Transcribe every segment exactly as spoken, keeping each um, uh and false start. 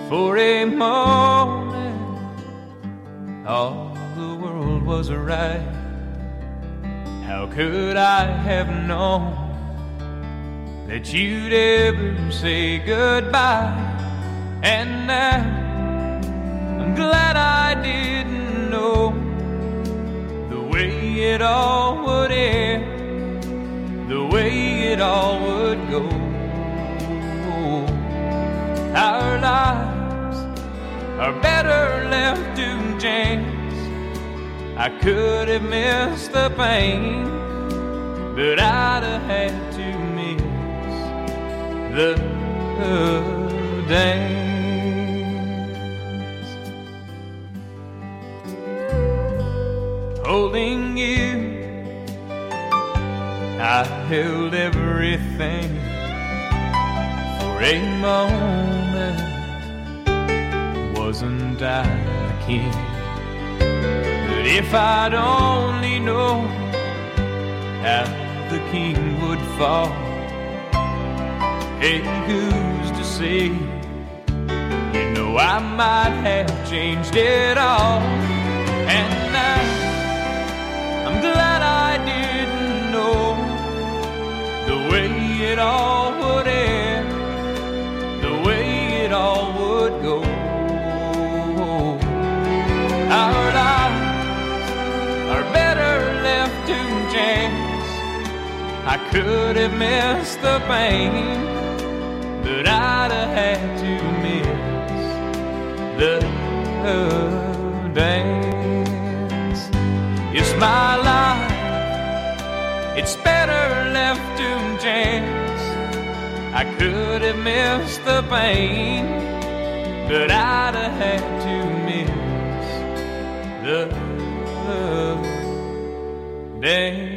For a moment, all the world was right. How could I have known that you'd ever say goodbye? And now I'm glad I didn't know the way it all would end, the way it all would go. Our lives are better left to chance. I could have missed the pain, but I'd have had to miss the dance. Holding you, I held everything. For a moment, wasn't I the king? But if I'd only known how the king would fall, hey, who's to say? You know I might have changed it all. And now I'm glad I didn't know the way it all would end, the way it all would go. Our lives are better left to chance. I could have missed the pain, but I'd have had to miss the dance. It's my life, it's better left to chance. I could have missed the pain, but I'd have had to miss the dance.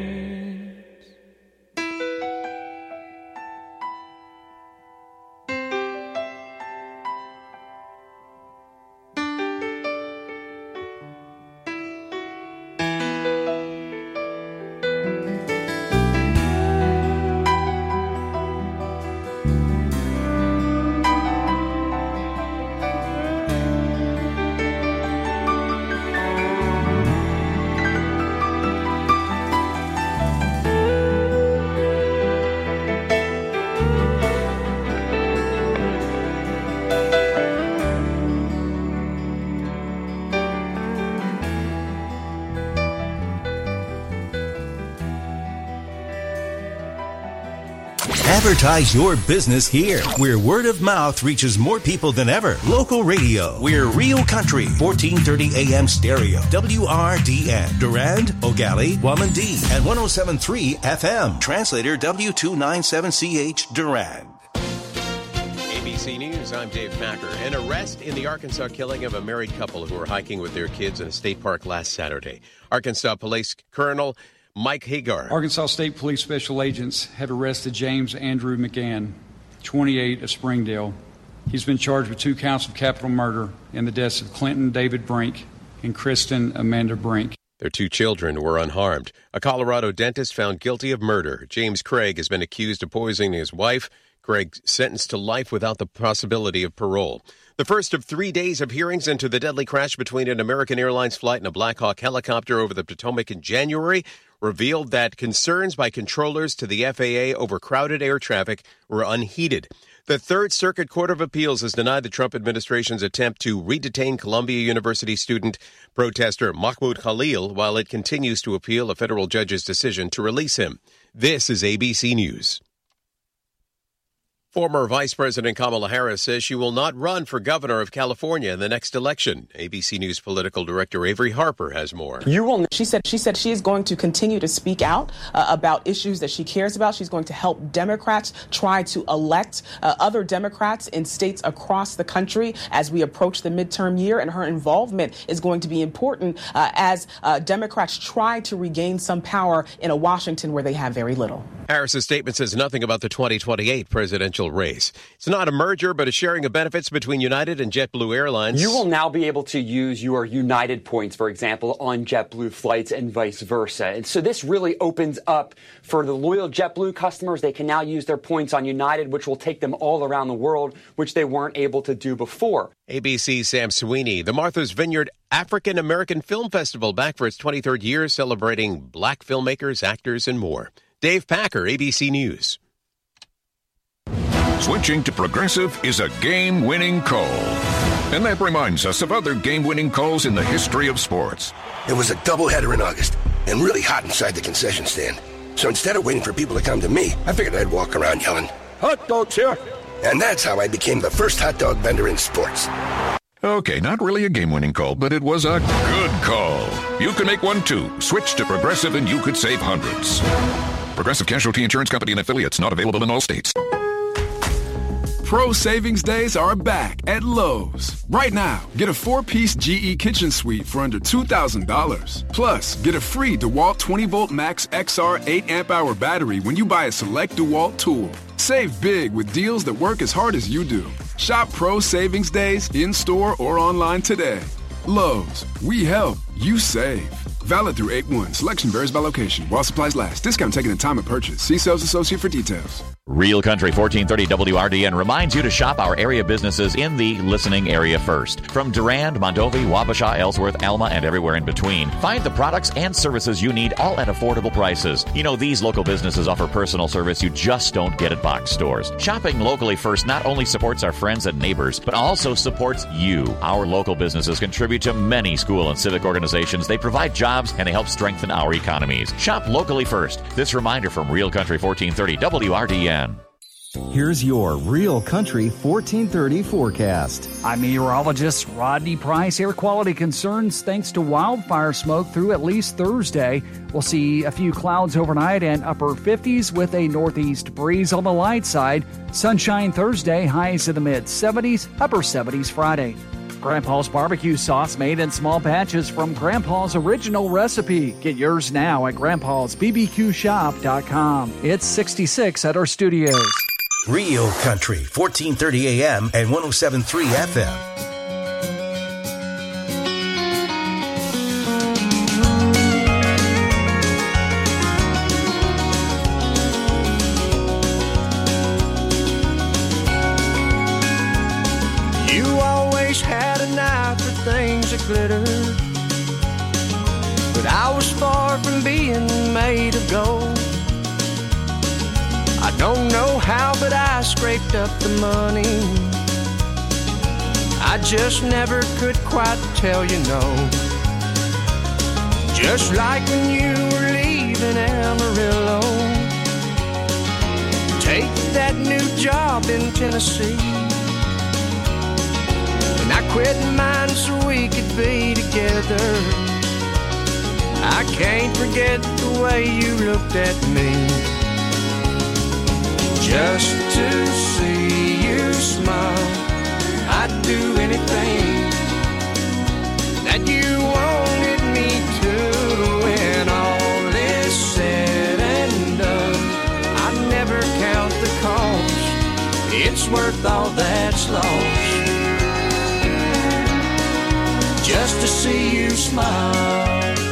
Advertise your business here, where word of mouth reaches more people than ever. Local radio, we're Real Country, fourteen thirty A M stereo, W R D N, Durand, Ogali, Wamandee, and one oh seven point three F M. Translator W two ninety-seven C H, Durand. A B C News, I'm Dave Packer. An arrest in the Arkansas killing of a married couple who were hiking with their kids in a state park last Saturday. Arkansas Police Colonel Mike Hagar. Arkansas State Police Special Agents have arrested James Andrew McGann, twenty-eight, of Springdale. He's been charged with two counts of capital murder in the deaths of Clinton David Brink and Kristen Amanda Brink. Their two children were unharmed. A Colorado dentist found guilty of murder. James Craig has been accused of poisoning his wife. Craig sentenced to life without the possibility of parole. The first of three days of hearings into the deadly crash between an American Airlines flight and a Black Hawk helicopter over the Potomac in January revealed that concerns by controllers to the F A A over crowded air traffic were unheeded. The Third Circuit Court of Appeals has denied the Trump administration's attempt to re-detain Columbia University student protester Mahmoud Khalil while it continues to appeal a federal judge's decision to release him. This is A B C News. Former Vice President Kamala Harris says she will not run for governor of California in the next election. A B C News political director Avery Harper has more. You will. She said she said she is going to continue to speak out uh, about issues that she cares about. She's going to help Democrats try to elect uh, other Democrats in states across the country as we approach the midterm year. And her involvement is going to be important uh, as uh, Democrats try to regain some power in a Washington where they have very little. Harris's statement says nothing about the twenty twenty-eight presidential race. It's not a merger, but a sharing of benefits between United and JetBlue Airlines. You will now be able to use your United points, for example, on JetBlue flights and vice versa. And so this really opens up for the loyal JetBlue customers. They can now use their points on United, which will take them all around the world, which they weren't able to do before. A B C's Sam Sweeney. The Martha's Vineyard African American Film Festival back for its twenty-third year, celebrating black filmmakers, actors, and more. Dave Packer, A B C News. Switching to Progressive is a game-winning call. And that reminds us of other game-winning calls in the history of sports. It was a doubleheader in August and really hot inside the concession stand. So instead of waiting for people to come to me, I figured I'd walk around yelling, "Hot dogs here!" And that's how I became the first hot dog vendor in sports. Okay, not really a game-winning call, but it was a good call. You can make one too. Switch to Progressive and you could save hundreds. Progressive Casualty Insurance Company and affiliates, not available in all states. Pro Savings Days are back at Lowe's. Right now, get a four-piece G E kitchen suite for under two thousand dollars. Plus, get a free DeWalt twenty volt Max X R eight amp hour battery when you buy a select DeWalt tool. Save big with deals that work as hard as you do. Shop Pro Savings Days in-store or online today. Lowe's, we help, you save. Valid through eight one. Selection varies by location. While supplies last. Discount taken at time of purchase. See sales associate for details. Real Country fourteen thirty W R D N reminds you to shop our area businesses in the listening area first. From Durand, Mondovi, Wabasha, Ellsworth, Alma, and everywhere in between. Find the products and services you need, all at affordable prices. You know, these local businesses offer personal service you just don't get at box stores. Shopping locally first not only supports our friends and neighbors, but also supports you. Our local businesses contribute to many school and civic organizations. They provide jobs and they help strengthen our economies. Shop locally first. This reminder from Real Country fourteen thirty W R D N. Here's your Real Country fourteen thirty forecast. I'm meteorologist Rodney Price. Air quality concerns thanks to wildfire smoke through at least Thursday. We'll see a few clouds overnight and upper fifties with a northeast breeze on the light side. Sunshine Thursday, highs in the mid seventies, upper seventies Friday. Grandpa's barbecue sauce made in small batches from Grandpa's original recipe. Get yours now at grandpas b b q shop dot com. It's sixty-six at our studios. Real Country, fourteen thirty A M and one oh seven point three F M. You always had an eye for things that glitter, but I was far from being made of gold. I don't know how, but I scraped up the money. I just never could quite tell you no. Just like when you were leaving Amarillo, take that new job in Tennessee, and I quit mine so we could be together. I can't forget the way you looked at me. Just to see you smile, I'd do anything that you wanted me to. When all is said and done, I never count the cost. It's worth all that's lost, just to see you smile.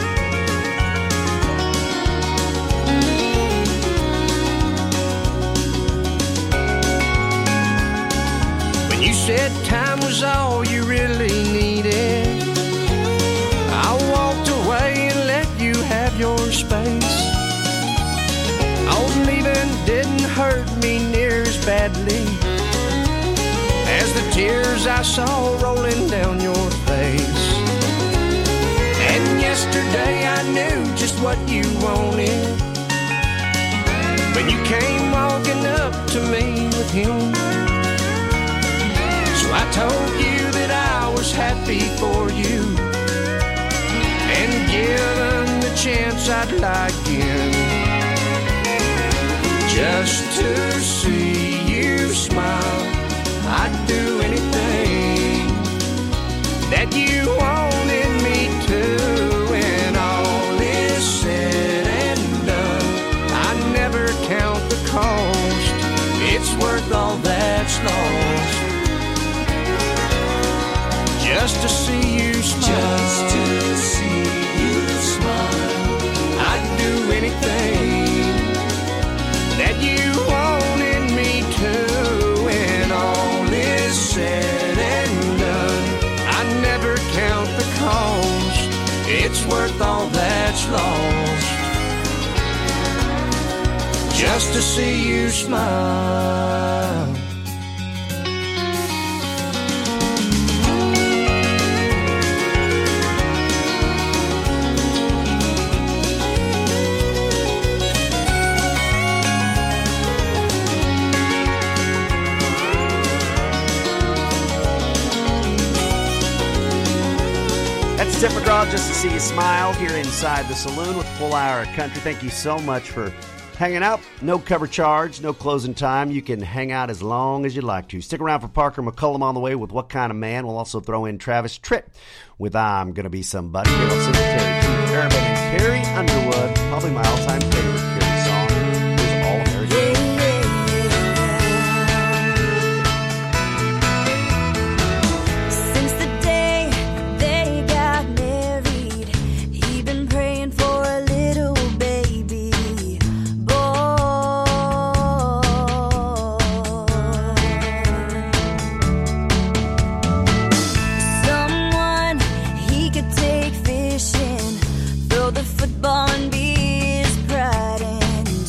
You said time was all you really needed. I walked away and let you have your space. Oh, leaving didn't hurt me near as badly as the tears I saw rolling down your face. And yesterday I knew just what you wanted when you came walking up to me with him. So I told you that I was happy for you, and given the chance I'd like in, just to see you smile. I'd do anything that you wanted me to. When all is said and done, I never count just to see you smile. Just to see you smile. I'd do anything that you wanted me to. When all is said and done, I never count the cost. It's worth all that's lost just to see you smile. That's Tim McGraw, just to see you smile here inside the saloon with a full hour of country. Thank you so much for hanging out. No cover charge, no closing time. You can hang out as long as you'd like to. Stick around for Parker McCullum on the way with What Kind of Man. We'll also throw in Travis Tritt with I'm Gonna Be Somebody. Here on Terry Keith Urban and Carrie Underwood, probably my all-time favorite Carrie song. Here's All American. Football and be his pride and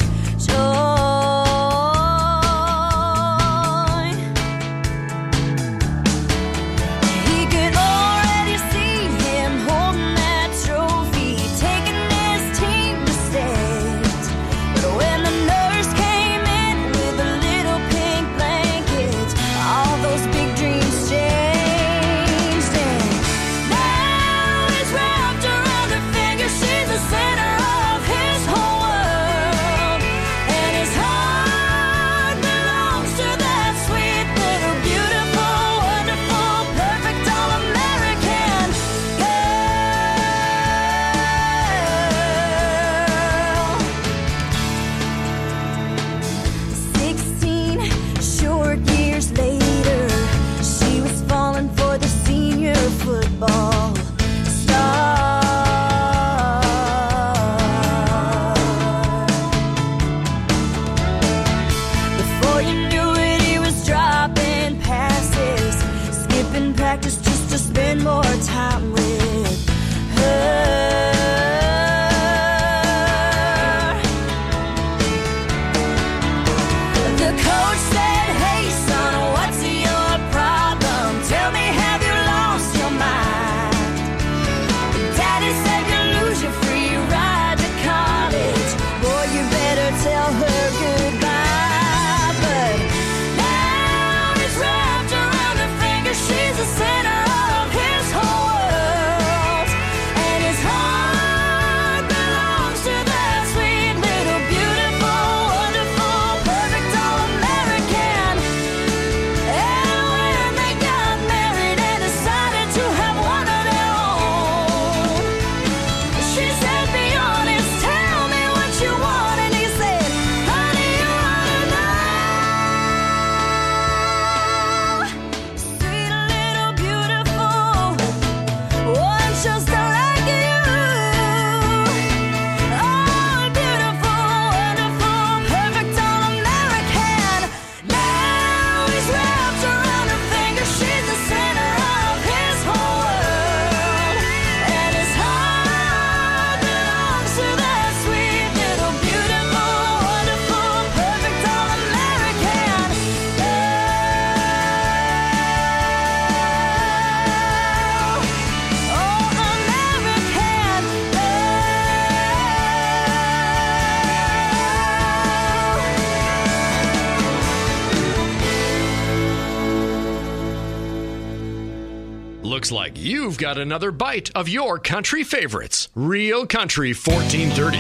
Looks like you've got another bite of your country favorites. Real Country fourteen thirty.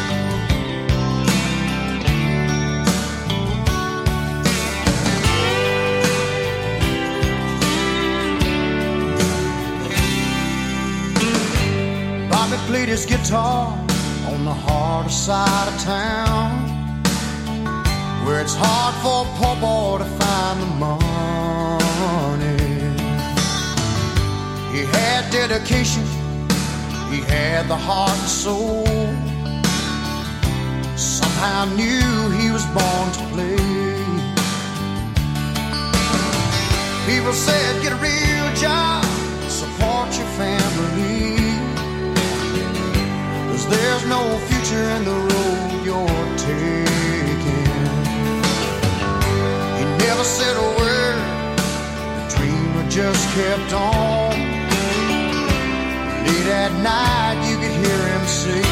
Bobby played his guitar on the harder side of town, where it's hard for a poor boy to find the money. dedication. He had the heart and soul. Somehow knew he was born to play. People said, get a real job, support your family, 'cause there's no future in the road you're taking. He never said a word, the dreamer just kept on. Late at night you could hear him say,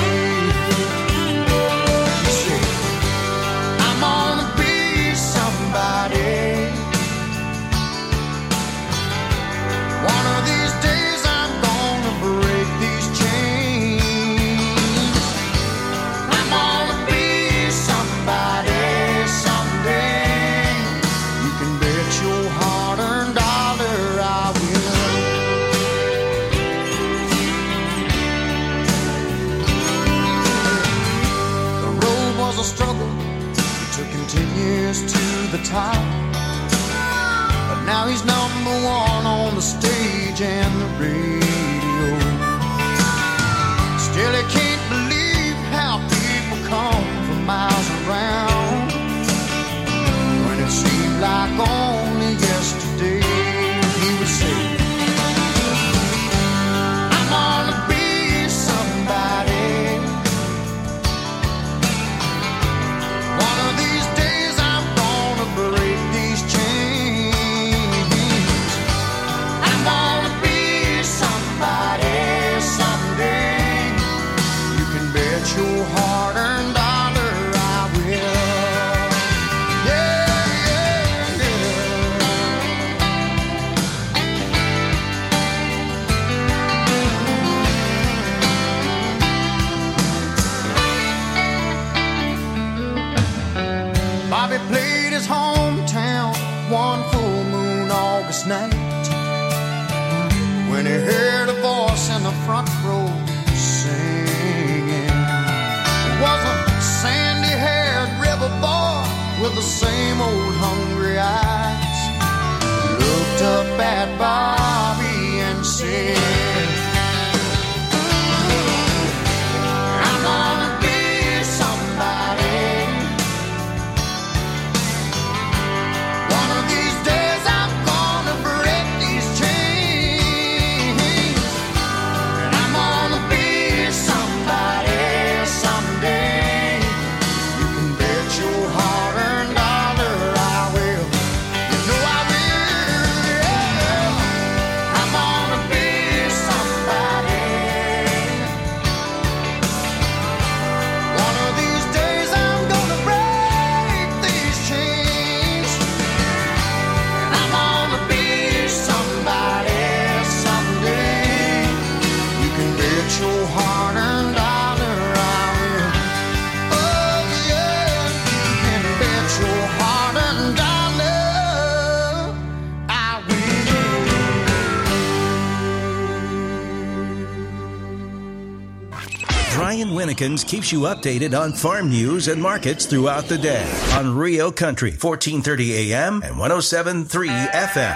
say, I'm gonna be somebody. One of these days I'm gonna break these chains. I'm gonna be somebody someday. You can bet your hard-earned dollar I will. The road was a struggle, it took him ten years to the top. But now he's number one on the stage and the radio. Still he can't believe how people come from miles around, when it seemed like only yesterday he would say, I'm gonna be somebody. One of these days I'm gonna break these chains. I'm gonna be somebody someday. You can bet your hard-earned dollar I will. Yeah, yeah, yeah. Bobby played his hometown one full moon August night, when he heard a voice in the front row singing. It was a sandy-haired river boy with the same old hungry eyes. He looked up at Bobby and said, I'm gonna be somebody. One of these days I'm gonna break these chains. And I'm gonna be somebody someday. You can bet your hard-earned dollar I will. You know I will, yeah. I'm gonna be somebody. One of these days I'm gonna break these chains. And I'm gonna be somebody someday. You can bet your hard-earned dollar I will. Oh yeah, you can bet your hard-earned dollar I will. Brian Winnekins keeps you updated on farm news and markets throughout the day on Rio Country, fourteen thirty A M and one oh seven point three F M.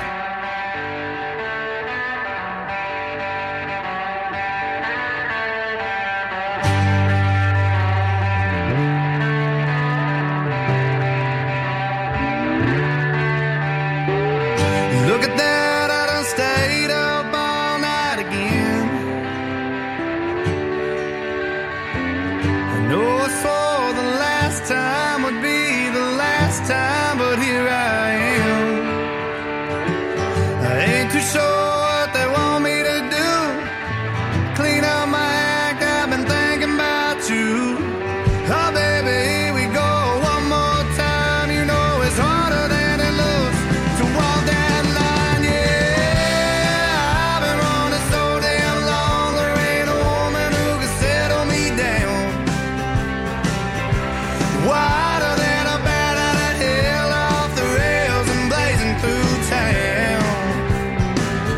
Look at that, I done stayed up all night again. I know I swore the last time would be the last time, but here I am. I ain't too sure what they want me to do. Clean up my act, I've been thinking about you. Oh baby, here we go one more time. You know it's harder than it looks to walk that line, yeah. I've been running so damn long, there ain't a woman who can settle me down. Wider than a bat out of hell, off the rails and blazing through town.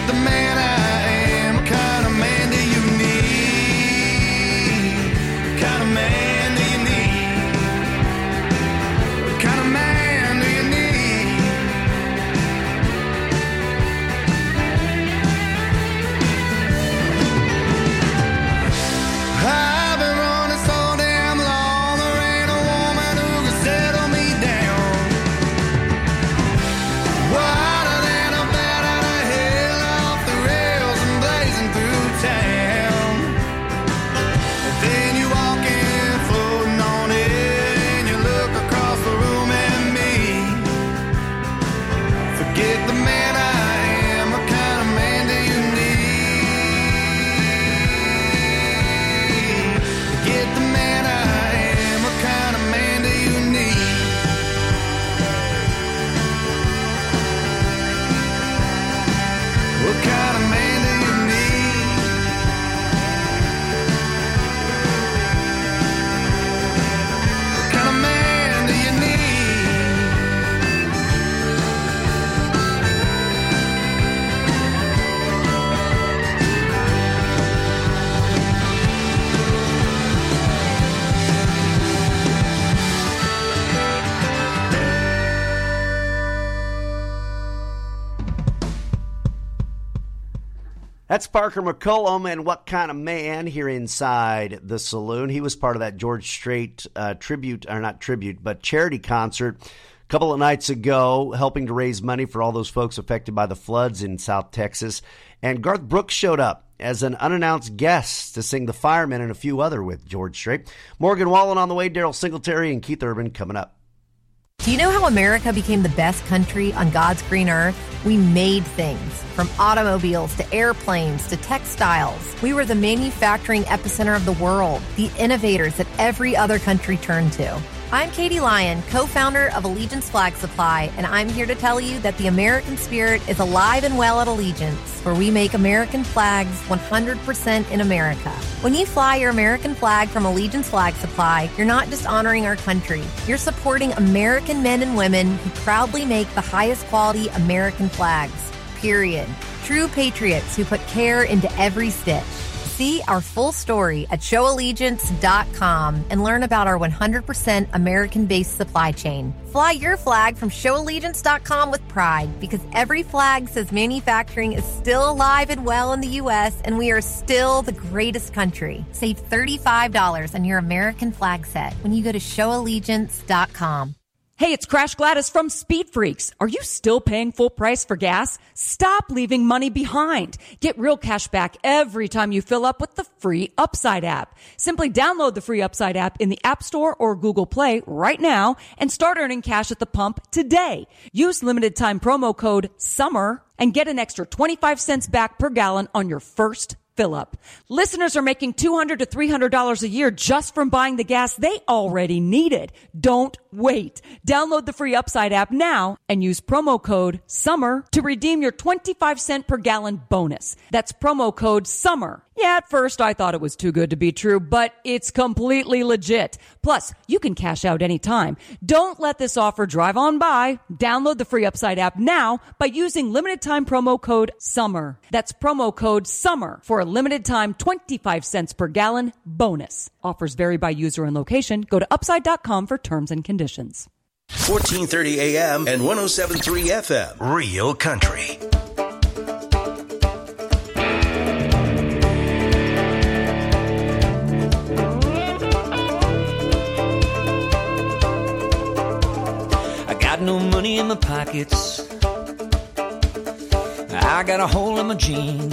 the man I am. What kind of man do you need? What kind of man do you need? What kind of man do you need? I've been running so damn long, there ain't a woman who can settle me down. Wider than a bat out of hell, off the rails and blazing through town. And then you walk in, floating on it, and you look across the room at me. Forget the man I am, what kind of man do you need? Forget the man I am, what kind of man do you need? What kind of man do you need? What kind of man do you That's Parker McCollum and What Kind of Man here inside the saloon. He was part of that George Strait uh, tribute, or not tribute, but charity concert a couple of nights ago, helping to raise money for all those folks affected by the floods in South Texas. And Garth Brooks showed up as an unannounced guest to sing The Firemen and a few other with George Strait. Morgan Wallen on the way, Daryl Singletary and Keith Urban coming up. Do you know how America became the best country on God's green earth? We made things, from automobiles to airplanes to textiles. We were the manufacturing epicenter of the world, the innovators that every other country turned to. I'm Katie Lyon, co-founder of Allegiance Flag Supply, and I'm here to tell you that the American spirit is alive and well at Allegiance, where we make American flags one hundred percent in America. When you fly your American flag from Allegiance Flag Supply, you're not just honoring our country, you're supporting American men and women who proudly make the highest quality American flags, period. True patriots who put care into every stitch. See our full story at show allegiance dot com and learn about our one hundred percent American-based supply chain. Fly your flag from show allegiance dot com with pride, because every flag says manufacturing is still alive and well in the U S and we are still the greatest country. Save thirty-five dollars on your American flag set when you go to show allegiance dot com. Hey, it's Crash Gladys from Speed Freaks. Are you still paying full price for gas? Stop leaving money behind. Get real cash back every time you fill up with the free Upside app. Simply download the free Upside app in the App Store or Google Play right now and start earning cash at the pump today. Use limited time promo code SUMMER and get an extra twenty-five cents back per gallon on your first fill up. Listeners are making two hundred to three hundred dollars a year just from buying the gas they already needed. Don't wait. Download the free Upside app now and use promo code SUMMER to redeem your twenty-five cent per gallon bonus. That's promo code SUMMER. Yeah, at first I thought it was too good to be true, but it's completely legit. Plus, you can cash out anytime. Don't let this offer drive on by. Download the free Upside app now by using limited time promo code SUMMER. That's promo code SUMMER for a limited time twenty-five cents per gallon bonus. Offers vary by user and location. Go to upside dot com for terms and conditions. fourteen thirty A M and one oh seven point three F M. Real Country. Got no money in my pockets, I got a hole in my jeans.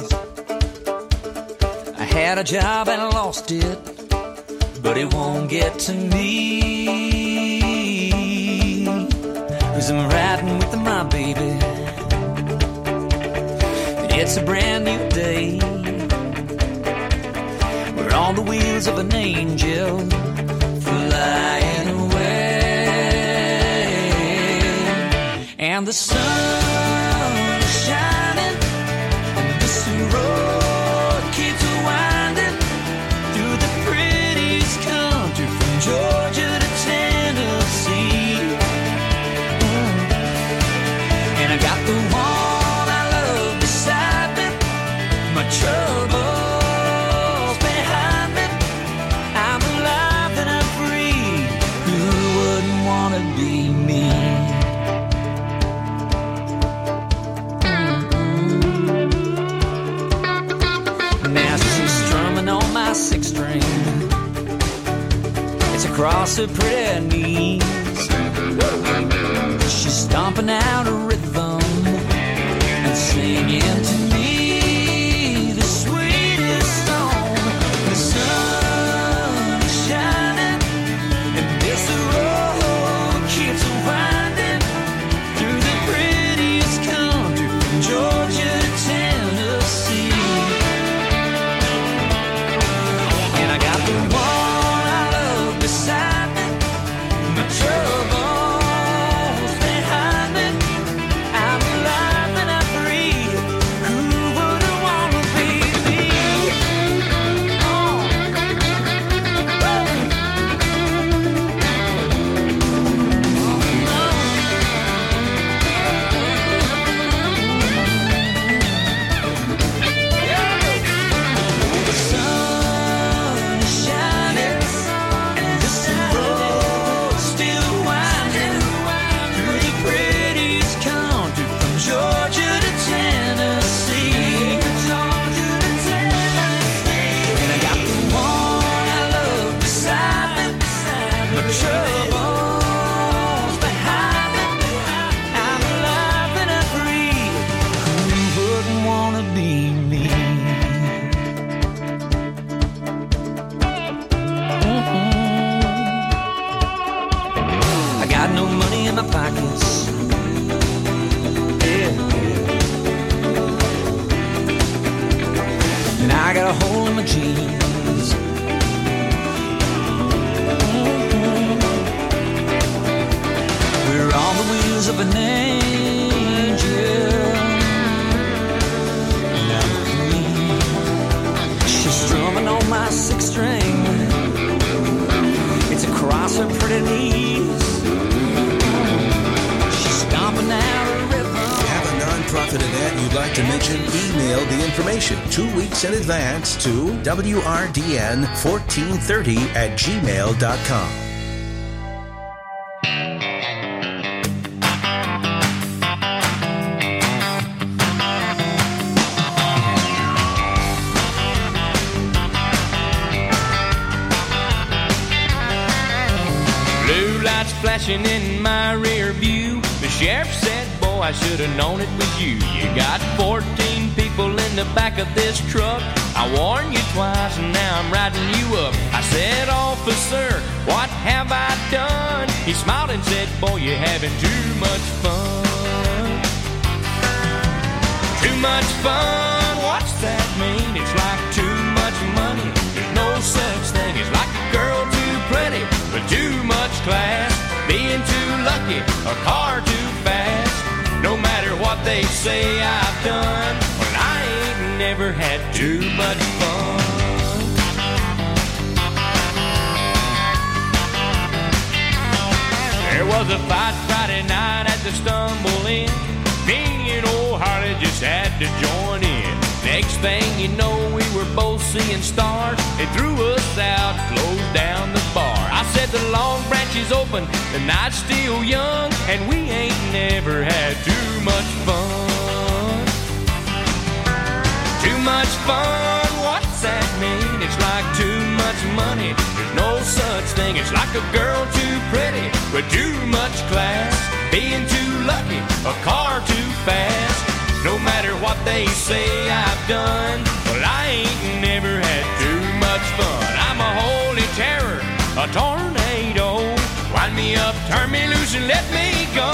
I had a job and I lost it, but it won't get to me, 'cause I'm riding with my baby. It's a brand new day, we're on the wheels of an angel flying away. And the sun is shining, and this road keeps winding through the prettiest country from Georgia to Tennessee. Mm. And I got the one I love beside across her pretty knees. She's stomping out a rhythm and singing to me the sweetest song. The sun is shining and this road keeps winding through the prettiest country from Georgia to Tennessee. And I got the one I love beside me, my troubles behind me. I'm alive and I'm free. Who wouldn't wanna be me? Oh. The sun is shining and this road still winding through the prettiest country from Georgia to Tennessee. And I got the one I love beside me, my troubles behind me. I'm alive and I'm free. Who wouldn't wanna be me? I got no money in my pockets. Yeah, yeah. And I got a hole in my jeans. We're on the wheels of an angel. Now queen, she's strumming on my six string. It's across her pretty knees. She's stomping out a rhythm. Have a nonprofit event you'd like to mention? Email the information two weeks in advance to W R D N fourteen thirty at gmail dot com. Blue lights flashing in my rear view. The sheriff said, boy, I should have known it was you. You got fourteen people in the back of this truck. I warned you twice and now I'm riding you up. I said, officer, what have I done? He smiled and said, boy, you're having too much fun. Too much fun, what's that mean? It's like too much money. There's no such thing as like a girl too pretty with too much class, being too lucky, a car too fast. No matter what they say I've done, well, I ain't never had too much fun. There was a fight Friday night at the Stumble Inn. Me and old Harley just had to join in. Next thing you know, we were both seeing stars. They threw us out, closed down the bar. I said the Long Branch is open, the night's still young, and we ain't never had too much fun. Too much fun, what's that mean? It's like too much money. There's no such thing. It's like a girl too pretty with too much class, being too lucky, a car too fast. No matter what they say I've done, well, I ain't never had too much fun. I'm a holy terror, a tornado. Wind me up, turn me loose, and let me go.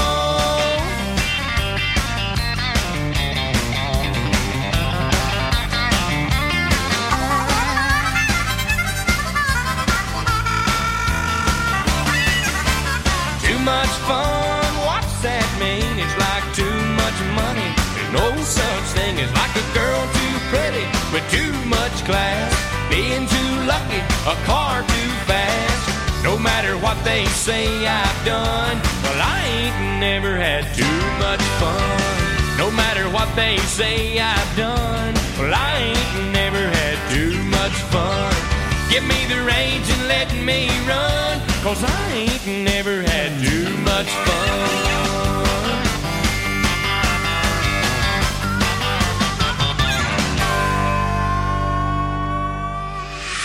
Too much fun, what's that mean? It's like too much money. There's no such thing as like a girl too pretty with too much class, being too lucky, a car too fast. No matter what they say I've done, well, I ain't never had too much fun. No matter what they say I've done, well, I ain't never had too much fun. Give me the reins and let me run, 'cause I ain't never had too much fun.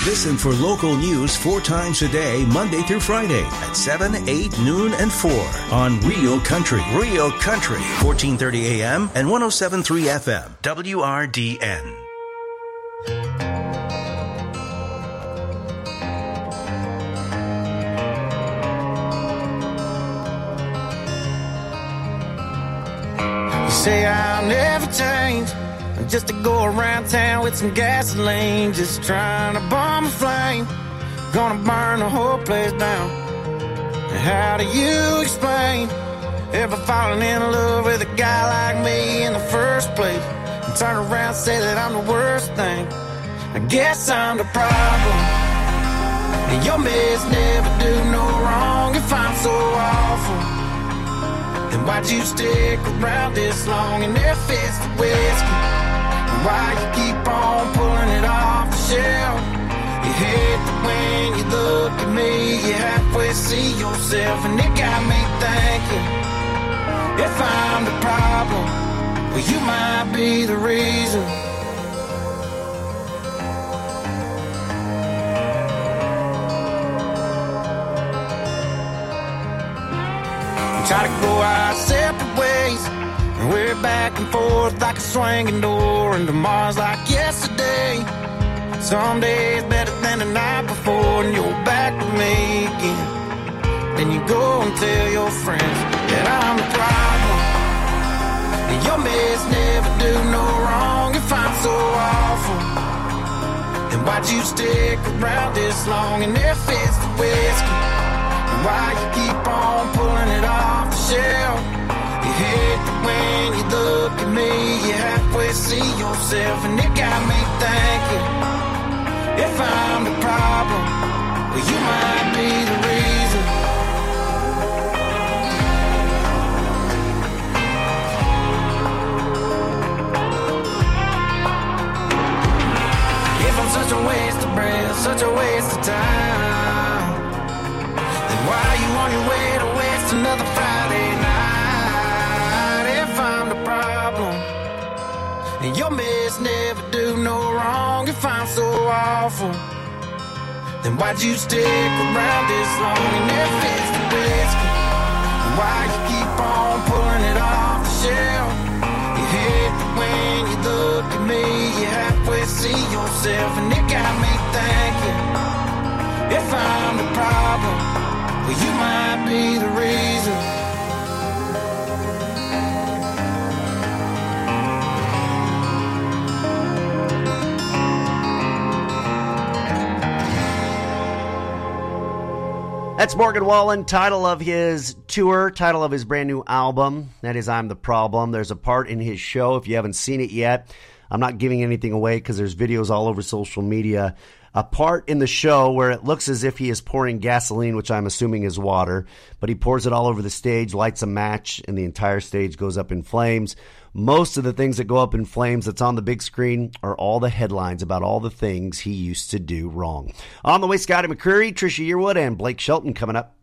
Listen for local news four times a day, Monday through Friday at seven, eight, noon, and four on Real Country. Real Country, fourteen thirty A M and one oh seven point three F M, W R D N. You say I'll never change, just to go around town with some gasoline, just trying to bomb a flame, gonna burn the whole place down. And how do you explain ever falling in love with a guy like me in the first place, and turn around and say that I'm the worst thing? I guess I'm the problem, and your mess never do no wrong. If I'm so awful, then why'd you stick around this long and if it's the whiskey? Why you keep on pulling it off the shelf? You hate that when you look at me, you halfway see yourself, and it got me thinking, if I'm the problem, well, you might be the reason. We try to go our separate ways, and we're back and forth like a swinging door, and tomorrow's like yesterday. Some days better than the night before, and you're back with me again. Then you go and tell your friends that I'm the problem, and your mess never do no wrong. If I'm so awful, then why'd you stick around this long? And if it's the whiskey, why you keep on pulling it off the shelf? You hate that when you look at me, you halfway see yourself, and it got me thinking, if I'm the problem, well, you might be the reason. If I'm such a waste of breath, such a waste of time, then why are you on your way to waste another Friday night? If I'm the problem, and your mess never do no wrong. If I'm so awful, then why'd you stick around this long? And if it's the whiskey, why you keep on pulling it off the shelf? You hate that when you look at me, you halfway see yourself, and it got me thinking, if I'm the problem, well, you might be the reason. That's Morgan Wallen, title of his tour, title of his brand new album. That is I'm the Problem. There's a part in his show, if you haven't seen it yet. I'm not giving anything away because there's videos all over social media. A part in the show where it looks as if he is pouring gasoline, which I'm assuming is water, but he pours it all over the stage, lights a match, and the entire stage goes up in flames. Most of the things that go up in flames that's on the big screen are all the headlines about all the things he used to do wrong. On the way, Scotty McCreery, Trisha Yearwood, and Blake Shelton coming up.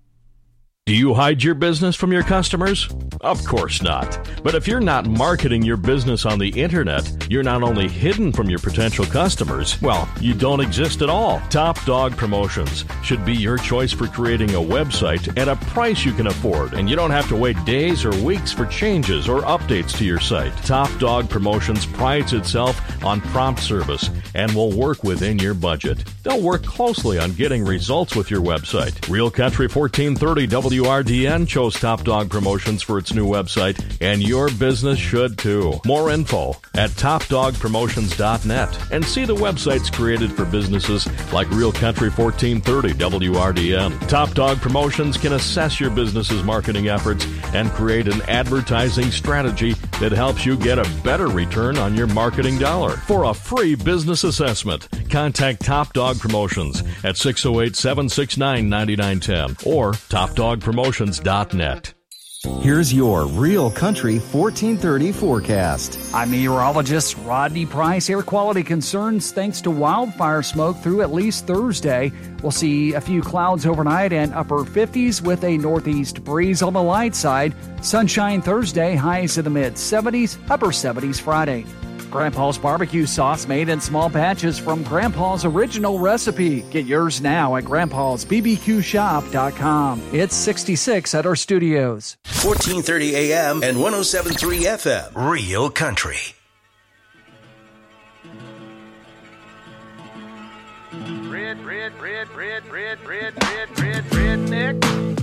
Do you hide your business from your customers? Of course not. But if you're not marketing your business on the internet, you're not only hidden from your potential customers, well, you don't exist at all. Top Dog Promotions should be your choice for creating a website at a price you can afford, and you don't have to wait days or weeks for changes or updates to your site. Top Dog Promotions prides itself on prompt service and will work within your budget. They'll work closely on getting results with your website. Real Country fourteen thirty W R D N chose Top Dog Promotions for its new website, and your business should too. More info at top dog promotions dot net, and see the websites created for businesses like Real Country fourteen thirty W R D N. Top Dog Promotions can assess your business's marketing efforts and create an advertising strategy that helps you get a better return on your marketing dollar. For a free business assessment, contact Top Dog Promotions at six oh eight, seven six nine, nine nine one zero or top dog promotions dot net. Here's your Real Country fourteen thirty forecast. I'm meteorologist Rodney Price. Air quality concerns thanks to wildfire smoke through at least Thursday. We'll see a few clouds overnight and upper fifties with a northeast breeze on the light side. Sunshine Thursday, highs in the mid seventies, upper seventies Friday. Grandpa's barbecue sauce made in small batches from Grandpa's original recipe. Get yours now at grandpas b b q shop dot com. It's sixty-six at our studios. fourteen thirty A M and one oh seven point three F M. Real Country. Red, red, red, red, red, red, red, red, redneck.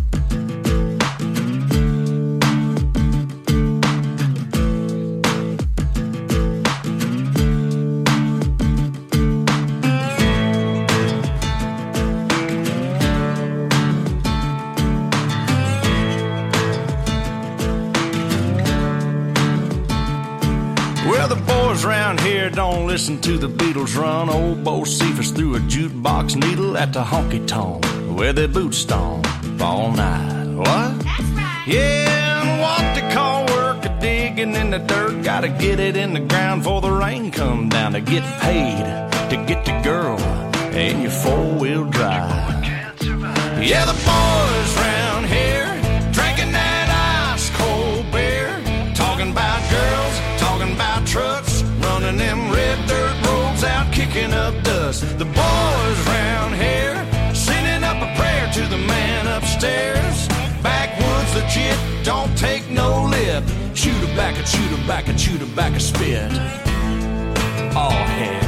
Well, the boys around here don't listen to the Beatles run. Old Bo Cephas threw a jukebox needle at the honky-tonk where they boot stomp all night. What? That's right. Yeah, and what they call work a digging in the dirt. Gotta get it in the ground before the rain come down to get paid, to get the girl in your four-wheel drive. Yeah, the boys around here drinking that ice-cold beer, talking about girls, talking about trucks, running them red dirt roads out, kicking up dust. The boys round here sending up a prayer to the man upstairs. Backwoods legit, don't take no lip. Shoot her back and shoot her back and shoot her back a spit. Oh heck.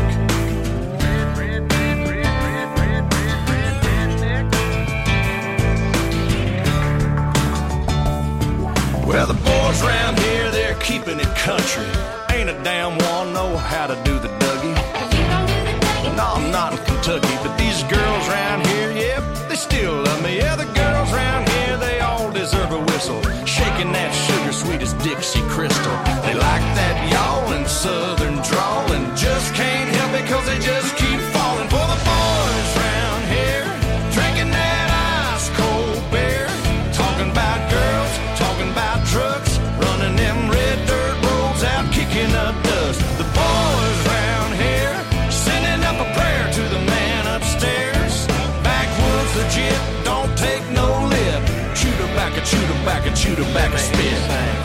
Well, the boys around here, they're keeping it country. Ain't a damn one know how to do the Dougie. No, I'm not in Kentucky, but these girls around here, yep, they still love me. Yeah, the girls around here, they all deserve a whistle. Shaking that sugar sweet as Dixie Crystal. They like that yawling southern drawl and just can't help it cause they just keep falling for the boys around here. Drinking that ice cold beer, talking about girls, talking about trucks, running them red dirt roads out, kicking up dust. The boys round here sending up a prayer to the man upstairs. Backwoods legit, don't take no lip. Shoot her back and shoot her back and shoot her back and spit.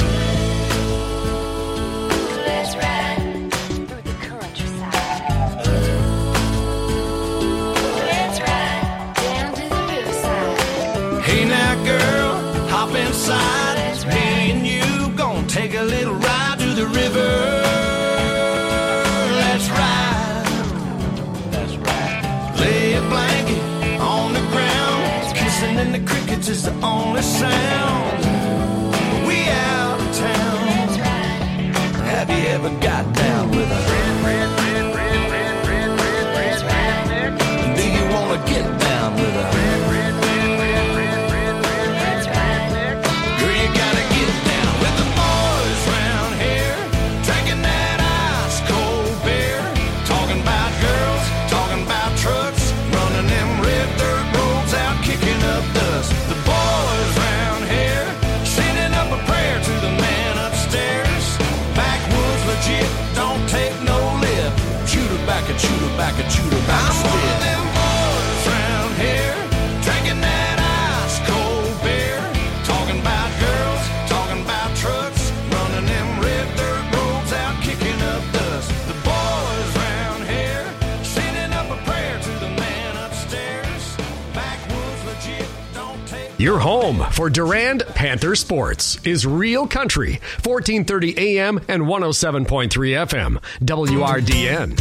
Let's ride through the countryside. Let's ride down to the riverside. Hey now girl, hop inside. Me and you gonna take a little ride to the river. Let's ride. That's right. Lay a blanket on the ground. Kissing in the crickets is the only sound. We out of town. Have you ever got down with a red, red, red, red, red, red, red, red, red? Do you wanna get down with a red, red, red, red, red, red, red, red? Girl, you gotta get down with the boys round here, drinking that ice cold beer, talking about girls, talking about trucks, running them red dirt roads out, kicking up dust. The boys round here sending up a prayer to the man upstairs. Backwoods legit, don't take no lip. Shoot her back and shoot her back and shoot her back. I'm one of them boys round here, drinking that ice cold beer, talking about girls, talking about trucks, running them red dirt roads out, kicking up dust. The boys round here sending up a prayer to the man upstairs. Backwoods legit, don't take. Your home for Durand Panther Sports is Real Country, fourteen thirty A M and one oh seven point three F M, W R D N.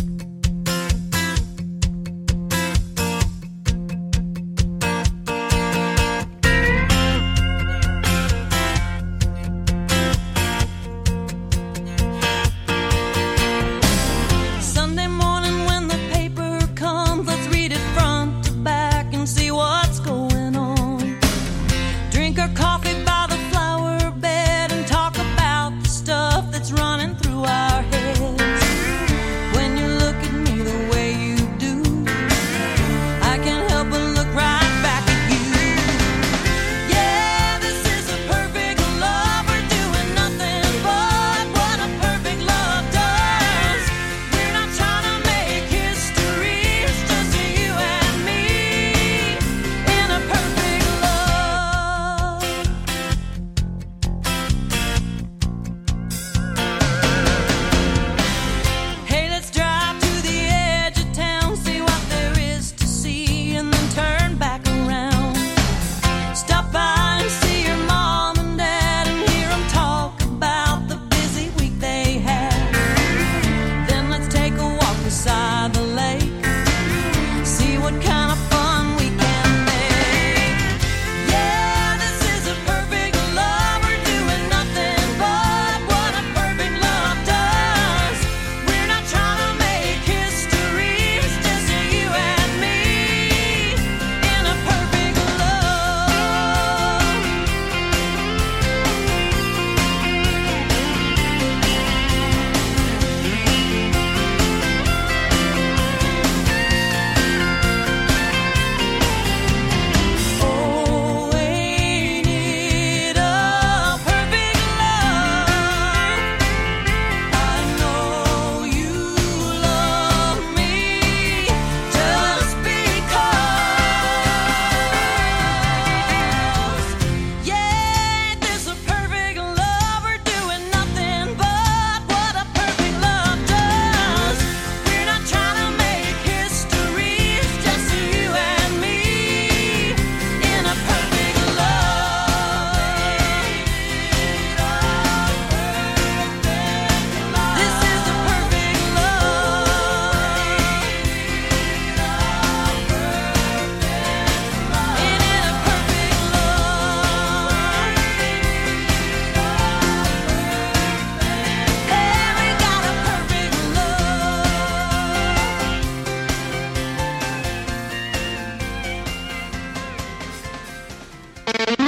Sunday morning when the paper comes, let's read it front to back and see what's going on. Drink our coffee by the flower bed and talk about the stuff that's running through our heads. When you look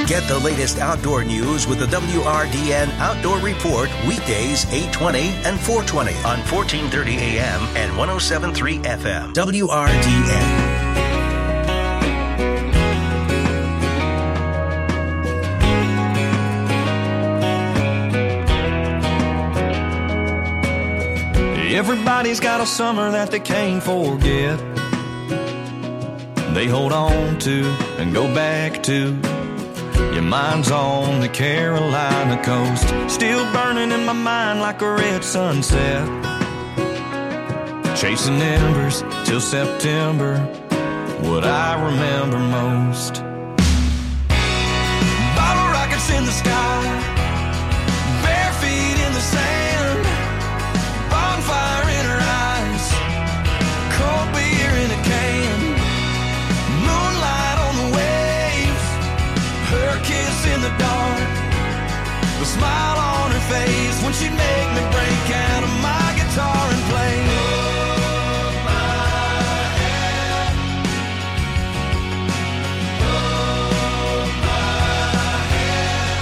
Get the latest outdoor news with the W R D N Outdoor Report weekdays eight twenty and four twenty on fourteen thirty A M and one oh seven point three F M. W R D N. Everybody's got a summer that they can't forget. They hold on to and go back to. Your mind's on the Carolina coast, still burning in my mind like a red sunset. Chasing embers till September, what I remember most. Bottle rockets in the sky, bare feet in the sand, bonfire in her eyes, cold beer in a can, moonlight on the waves, her kiss in the dark, the smile on her face when she'd make me break out of my guitar and play. Hold my hand, hold my hand.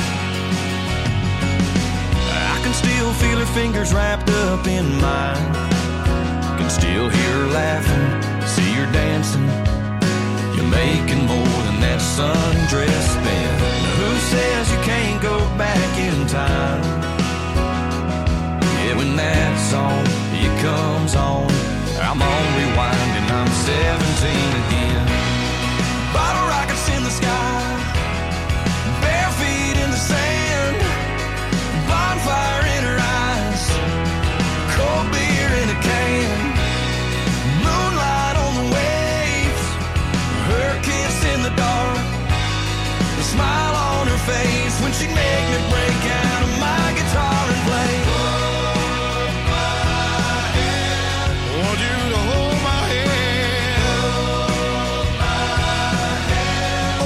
I can still feel her fingers wrapped up in mine, can still hear her laughing, see her dancing. You're making more than that sundress spent. Who says you can't go back in time? Yeah, when that song, it comes on, I'm on rewind and I'm seventeen again. Bottle rockets in the sky, bare feet in the sand, bonfire in her eyes, cold beer in a can, moonlight on the waves, her kiss in the dark, the smile on her face when she'd make me break out of my guitar and play. Hold my hand, want you to hold my hand, hold my hand.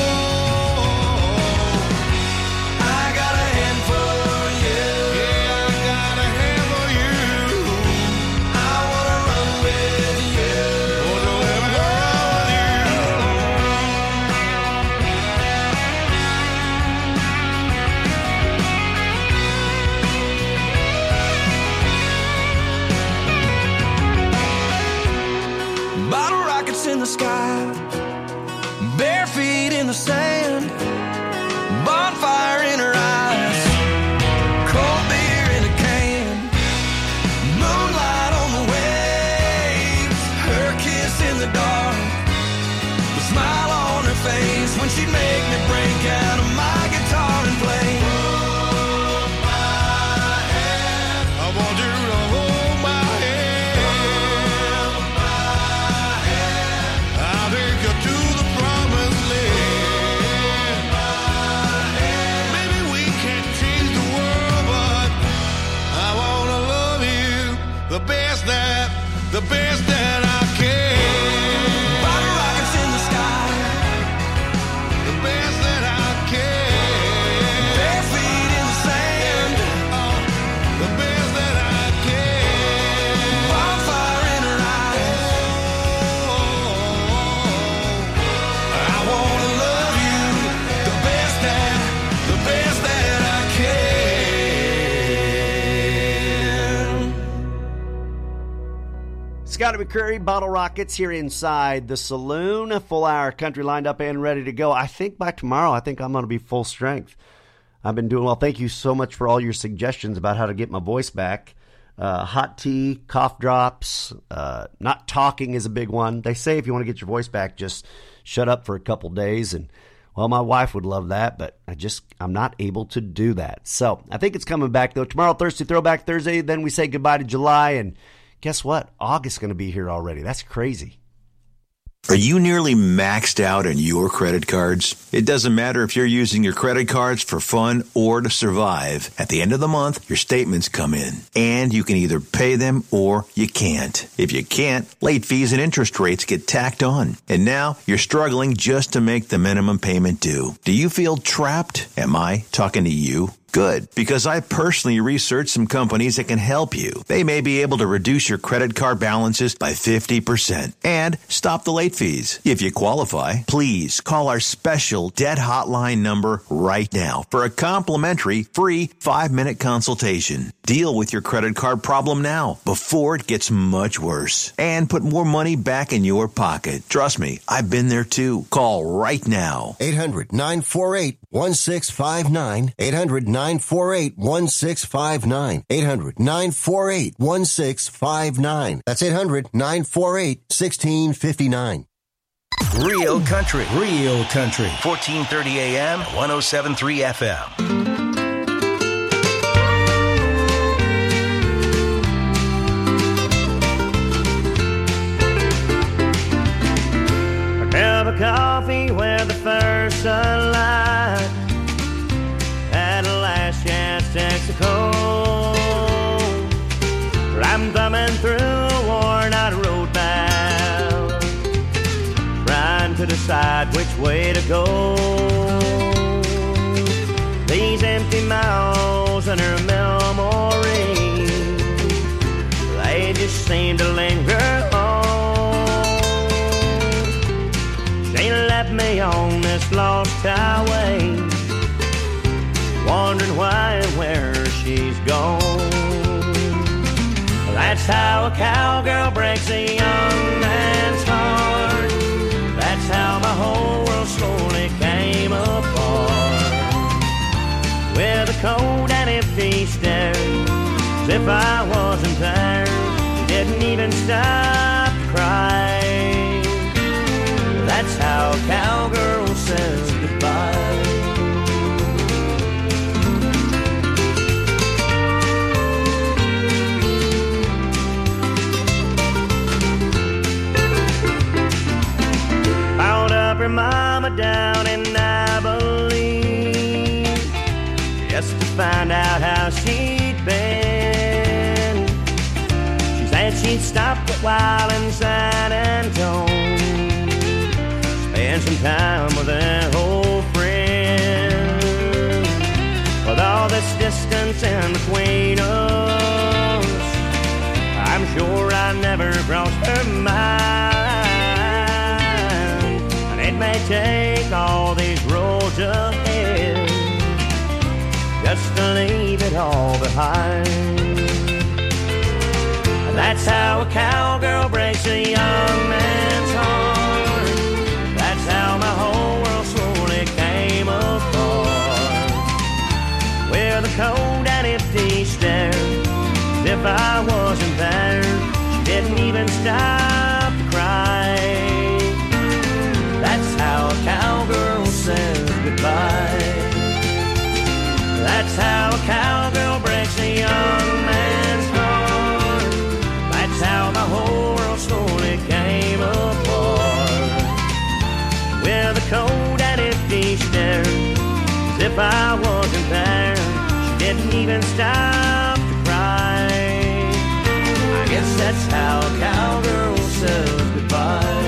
Oh, I got a hand for you. Yeah, I got a hand for you. I wanna run with you. Want to let me run with you. Bottle rockets in the sky, bare feet in the sand, bonfire in her eyes, cold beer in a can, moonlight on the waves, her kiss in the dark, the smile on her face when she'd make me break out of my guitar and play. Hold my hand, I want you to hold my hand, hold my hand. I'll take you to the promised land. Hold my hand. Maybe we can't change the world, but I wanna love you the best that, the best that I can. Bottle rockets in the sky, the best that I can. Bare feet in the sand, oh, the best that I can. Bonfire in her eyes, oh, I wanna love you the best that, the best that I can. Scotty McCreery, Bottle Rockets here inside the saloon. A full hour country lined up and ready to go. I think by tomorrow, I think I'm going to be full strength. I've been doing well. Thank you so much for all your suggestions about how to get my voice back. Uh, hot tea, cough drops, uh, not talking is a big one. They say if you want to get your voice back, just shut up for a couple days. And, well, my wife would love that, but I just, I'm not able to do that. So I think it's coming back, though. Tomorrow, Thursday, Throwback Thursday. Then we say goodbye to July. And guess what? August is going to be here already. That's crazy. Are you nearly maxed out on your credit cards? It doesn't matter if you're using your credit cards for fun or to survive. At the end of the month, your statements come in, and you can either pay them or you can't. If you can't, late fees and interest rates get tacked on. And now you're struggling just to make the minimum payment due. Do you feel trapped? Am I talking to you? Good, because I personally researched some companies that can help you. They may be able to reduce your credit card balances by fifty percent and stop the late fees. If you qualify, please call our special debt hotline number right now for a complimentary free five-minute consultation. Deal with your credit card problem now before it gets much worse and put more money back in your pocket. Trust me, I've been there too. Call right now. eight hundred nine four eight one six five nine. eight hundred nine four eight one six five nine. eight hundred nine four eight one six five nine. That's eight hundred nine four eight one six five nine. Real Country. Real Country. fourteen thirty A M, one oh seven point three F M. Cup of coffee where the first sunlight had a last chance Texaco. I'm thumbing through a worn-out road map, trying to decide which way to go. These empty miles and her memory, they just seem to linger on. She left me on this lost highway, wondering why and where she's gone. That's how a cowgirl breaks a young man's heart. That's how my whole world slowly came apart. With a cold and empty stare, as if I wasn't there. She didn't even stop to cry. That's how a cowgirl says goodbye. Found up her mama down in Abilene, just to find out how she'd been. She said she'd stopped a while in San Antonio, spend some time with an old friend. With all this distance in between us, I'm sure I never crossed her mind. And it may take all these roads ahead just to leave it all behind. That's how a cowgirl breaks a young man's heart. That's how my whole world slowly came apart. With a cold and empty stare, as if I wasn't there. She didn't even stop to cry. That's how a cowgirl says goodbye. That's how a cowgirl breaks a young man's heart. That's how my whole world slowly came apart. With a cold and empty stare, as if I wasn't there. She didn't even stop to cry. I guess that's how a cowgirl says goodbye.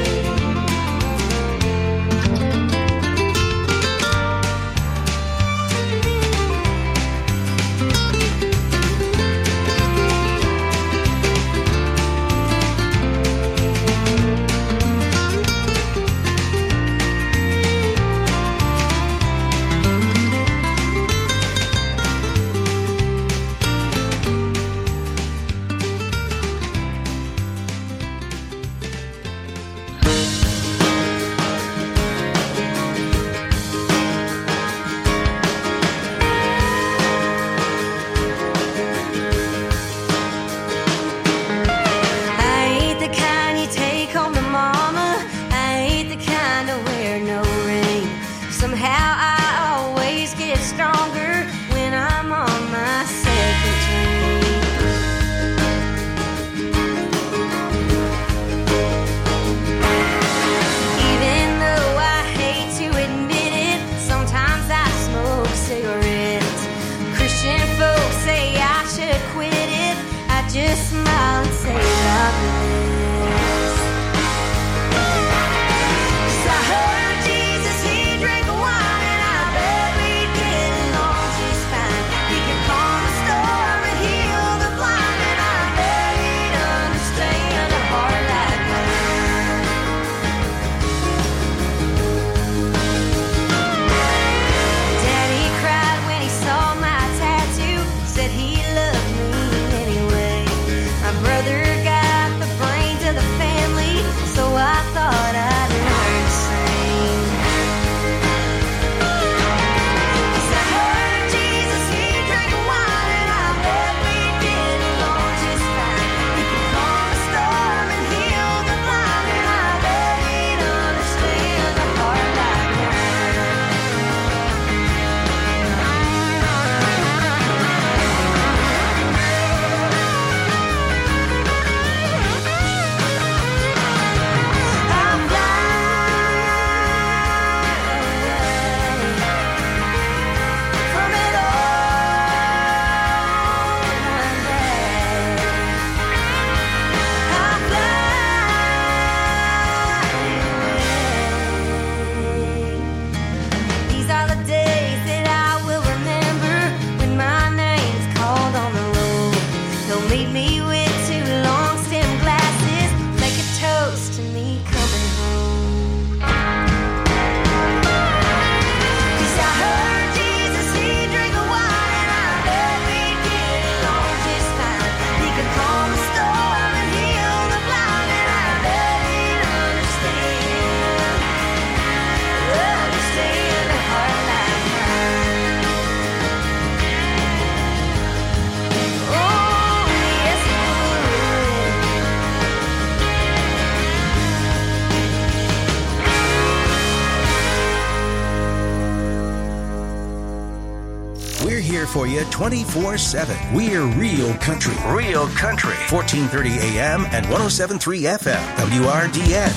here for you twenty-four seven. We're Real Country. Real Country. fourteen thirty A M and one oh seven point three F M. W R D N.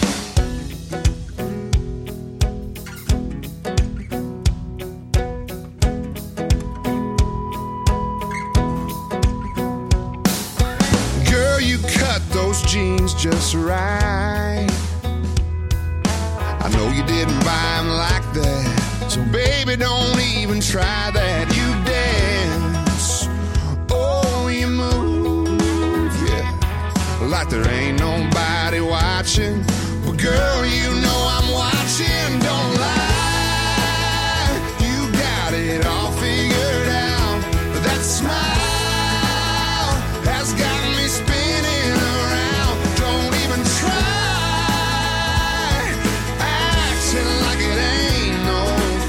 Girl, you cut those jeans just right. I know you didn't buy them like that, so baby, don't even try that. You dance, oh, you move, yeah, like there ain't nobody watching. But girl, you know I'm watching, don't lie. You got it all figured out. That smile has got me spinning around. Don't even try acting like it ain't no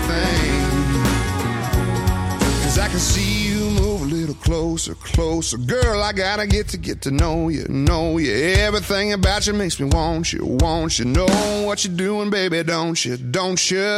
thing. Cause I can see you move a little closer, closer. Girl, I gotta get to get to know you, know you. Everything about you makes me want you, want you. Know what you're doing, baby, don't you, don't you?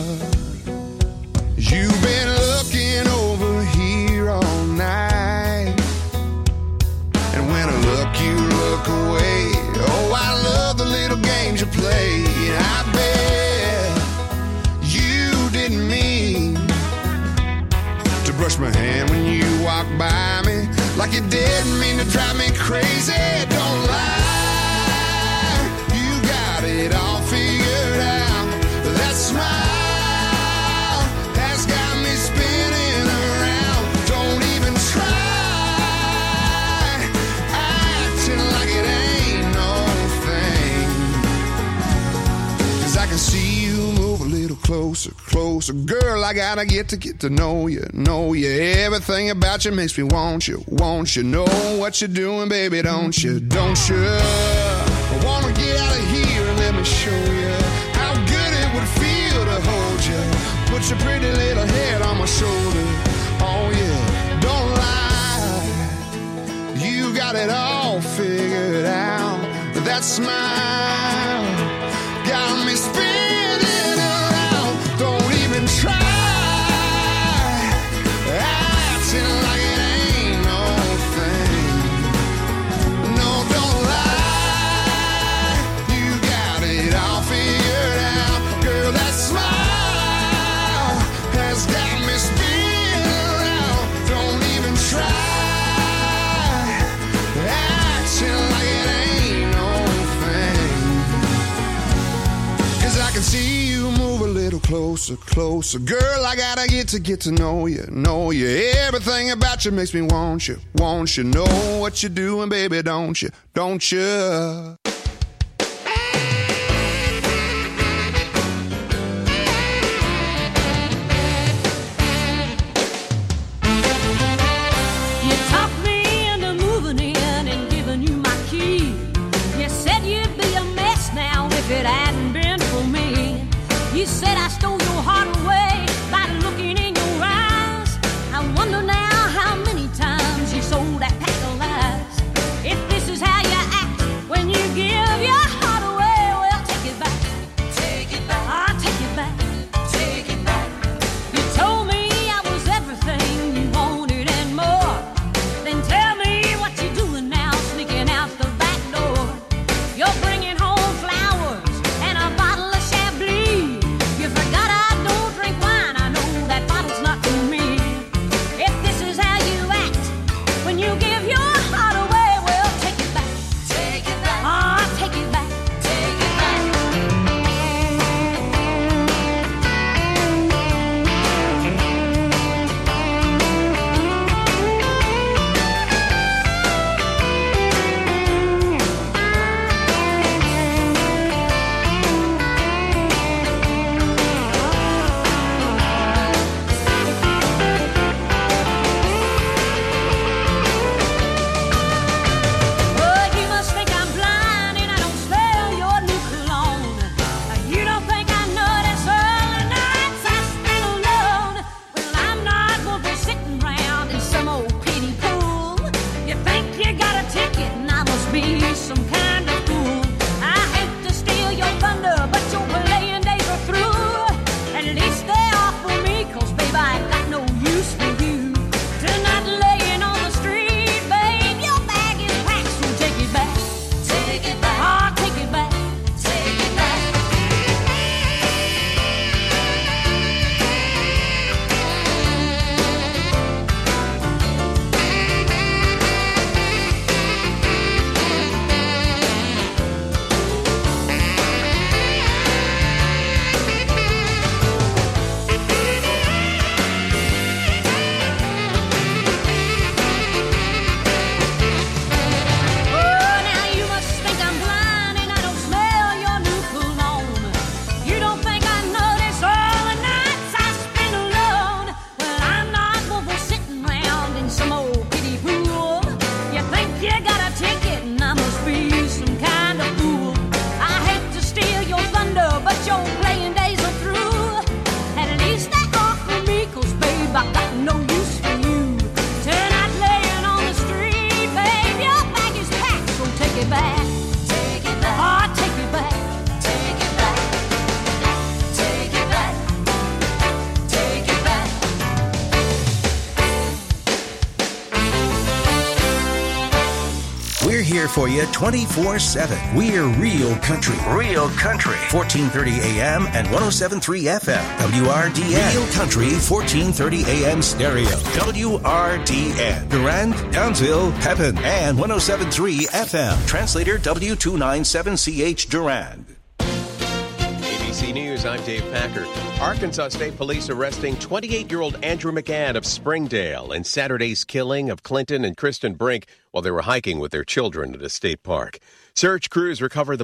You've been looking over here all night, and when I look, you look away. Oh, I love the little games you play. I bet you didn't mean to brush my hand when you walked by me, like you didn't mean to drive me crazy. Don't lie, you got it all figured out. That smile has got me spinning around. Don't even try acting like it ain't no thing. Cause I can see you move a little closer, closer. Girl, I gotta get to get to know you, know you. Everything about you makes me want you, want you. Know what you're doing, baby, don't you, don't you? I wanna get out of here and let me show you how good it would feel to hold you. Put your pretty little head on my shoulder. Oh yeah, don't lie, you got it all figured out. That smile got me spinning around. Don't even try acting like it ain't no thing. No, don't lie, you got it all figured out. Girl, that smile has got me spinning around. Don't even try acting like it ain't no thing. Cause I can see you move a little closer, closer. Girl, I gotta get to get to know you, know you. Everything about you makes me want you, want you. Know what you're doing, baby, don't you, don't you? You talked me into moving in and giving you my key. You said you'd be a mess now if it hadn't been for me. You said I stole your heart away by looking in your eyes. I wonder now how many times you sold that pack of lies. If this is how you act when you get for you twenty-four seven. We're Real Country. Real Country. fourteen thirty A M and one oh seven point three F M. W R D N. Real Country, fourteen thirty A M stereo. W R D N. Durand, Townsville, Pepin, and one oh seven point three F M. Translator W two ninety-seven C H Durand. A B C News, I'm Dave Packer. Arkansas State Police arresting twenty-eight-year-old Andrew McGann of Springdale in Saturday's killing of Clinton and Kristen Brink while they were hiking with their children at a state park. Search crews recovered the